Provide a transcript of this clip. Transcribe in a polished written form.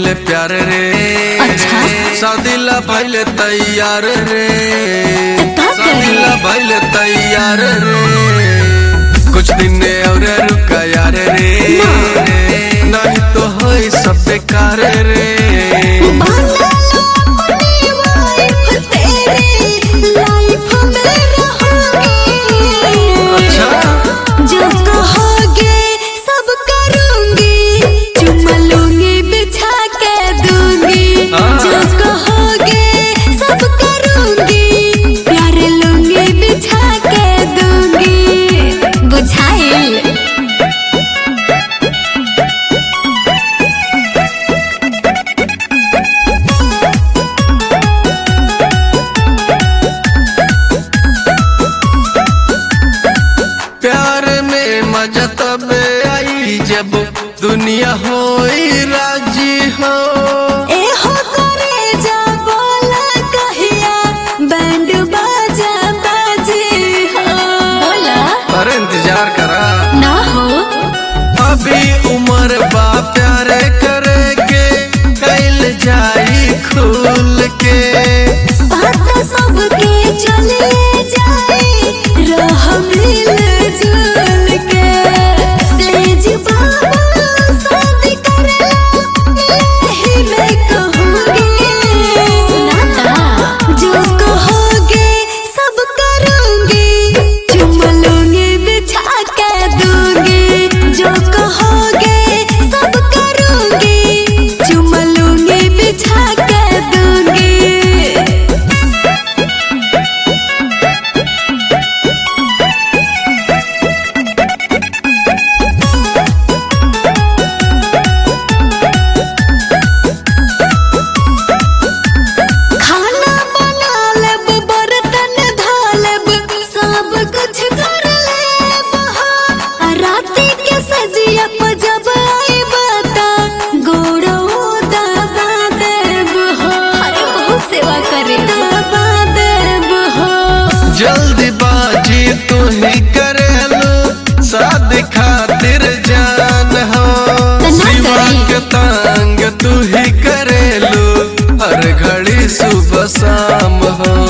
भइले प्यार रे। अच्छा शादी ला भइले तैयार रे। का शादी ला भइले तैयार रे। कुछ दिन और रुका यार रे। नहीं तो होई सब बेकार रे। प्यार में मजा तब आई जब दुनिया होई राजी हो। ए हो करे जा बोला कहिया बैंड बाजा बाजी हो। बोला पर इंतजार करा ना हो। अभी उम्र बा प्यार करे के कैल जाई खुल के। बात सबके चले जाए रह मिल जुल के। तेज बाबा शादी करेला यही मैं कहूँगी। सुनाता जो कहोगे सब करूँगी। चुम लूँगी बिछा के दूँगी। जो कहोगे सब करूँगी। चुम लूँगी बिछा के दूँगी। खाना बना लेब बर्तन धो लेब सब कुछ कर लेब। राती के सजिया पर जब आइब त गोड़ो दबा देब हो। अरे बहुत सेवा करे दबा देब हो। जल्दबाजी तू ही करेलो शादी खातिर जान हो। शिवा के तंग तू ही करेलो हर घड़ी सुबह शाम हो।